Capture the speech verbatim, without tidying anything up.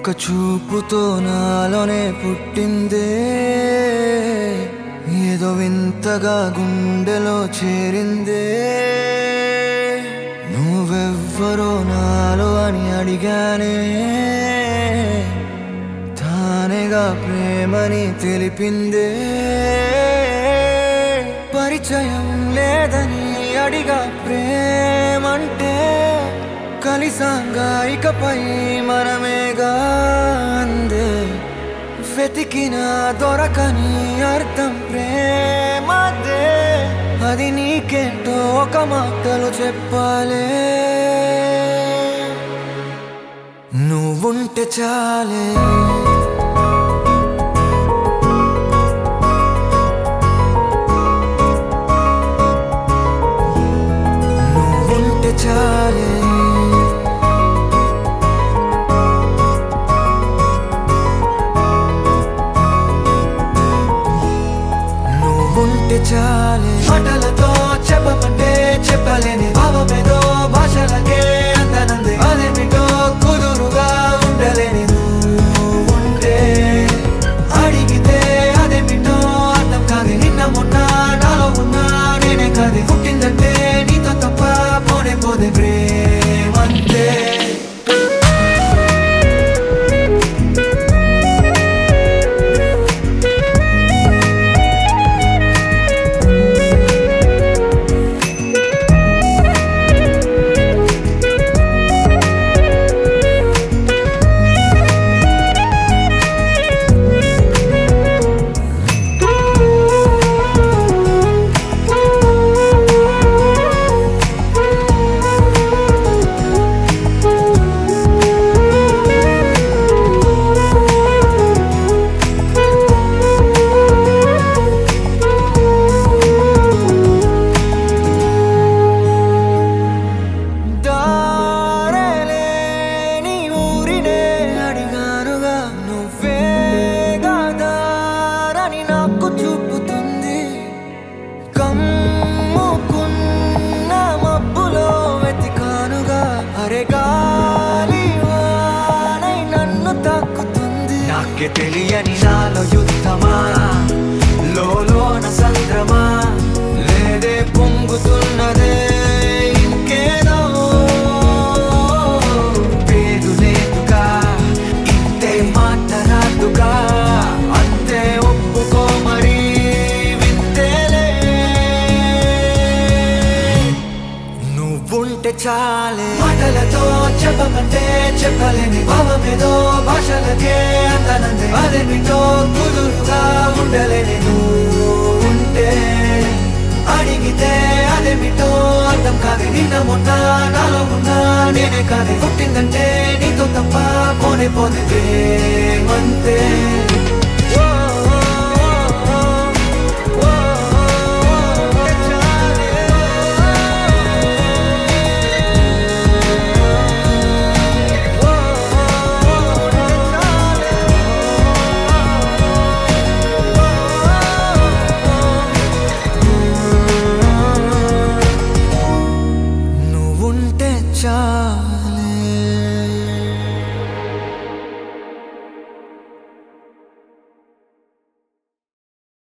ఒక చూపుతో నాలోనే పుట్టిందే, ఏదో వింతగా గుండెలో చేరిందే. నువ్వెవ్వరో నాలో అని అడిగానే, తానేగా ప్రేమని తెలిపిందే. పరిచయం లేదని అడిగా ప్రేమంటే, కలిసాంగా ఇకపై మనమేగా అందే. వెతికిన దొరకని అర్థం ప్రేమదే, అది నీకేంటో ఒక మాటలో చెప్పాలే. నువ్వుంటే చాలే, నువ్వుంటే చాలే. ఉంటే చాలే, మాటలతో చెప్పమంటే చెప్పలేని భావమేదో భాషలకే అందనంది. అదేమిటో కుదురుగా ఉండలేని నువ్వుంటే, అడిగితే అదేమిటో అర్థం కాదు. నిన్న మొన్న నాలో ఉన్నా నేనే కాదు. పుట్టిందంటే నీతో తప్ప పోనే పోదే ప్రేమంతే. నాకే తెలియని నాలో యుద్ధమా, లోలోన సంద్రమా, లేదే పొంగుతున్నదే ఇంకేదో. పేరు లేదుగా, ఇంతే మాట రాదుగా, అంతే ఒప్పుకో మరి వింతేలే. నువ్వుంటే చాలే, మాటలతో చెప్పమంటే చెప్పలేని భావమేదో భాషలకే అందనంది. అదేమిటో కుదురుగా ఉండలేని నువ్వుంటే, అడిగితే అదేమిటో అర్థం కాదు. నిన్న మొన్న నాలో ఉన్నా నేనే కాదు. పుట్టిందంటే నీతో తప్ప పోనే పోతే ప్రేమంతే.